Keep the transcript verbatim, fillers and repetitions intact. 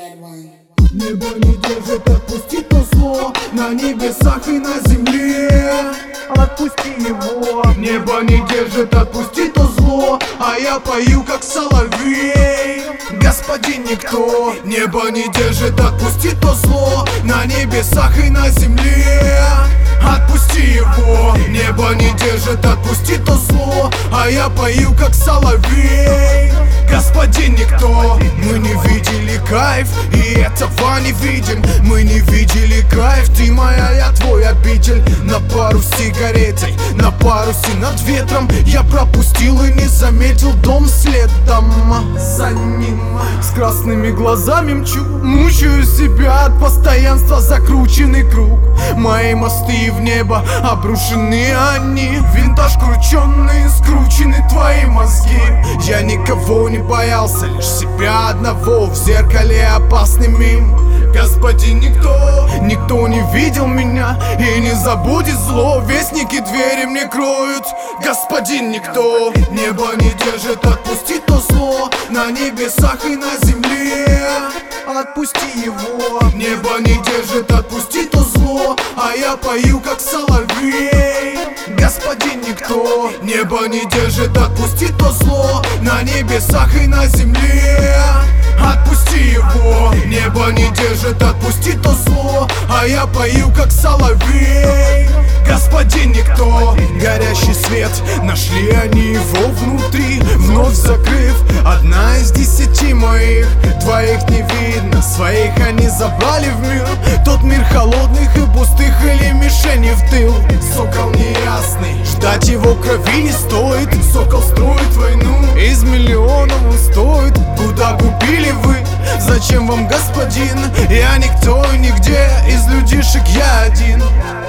Небо не держит, отпусти то зло на небесах и на земле. Отпусти его. Небо не держит, отпусти то зло, а я пою как соловей. Господин никто. Небо не держит, отпусти то зло на небесах и на земле. Отпусти его. Небо не держит, отпусти то зло, а я пою как соловей. Господин никто. Мы не видели кайф, и этого не видим. Мы не видели кайф, ты моя, я твой обитель. На пару с сигаретой, на парусе над ветром я пропустил и не заметил дом следом за ним. С красными глазами мчу, мучаю себя от постоянства, закрученный круг. Мои мосты в небо обрушены они, винтаж крученный, скручены твои мозги. Я никого не боялся, лишь себя одного. В зеркале опасный мим. Господин никто, никто не видел меня и не забудет зло. Вестники двери мне кроют. Господин никто. Небо не держит, отпусти то зло на небесах и на земле. Отпусти его. Небо не держит, отпусти то зло, а я пою как соловей. Господин никто. Небо не держит, отпусти то зло на небесах и на земле. Отпусти его. Небо не держит, отпусти то зло, а я пою как соловей. Господин никто. Горящий свет, нашли они его внутри, вновь закрыв. Одна из десяти моих, двоих не видно, своих они забрали в мир. Тот мир холодных и пустых или мишени в тыл. Сокол неясный, ждать его крови не стоит. Сокол строит войну, из миллионов он стоит. Куда купили вы? Зачем вам господин? Я никто и нигде, из людишек я один.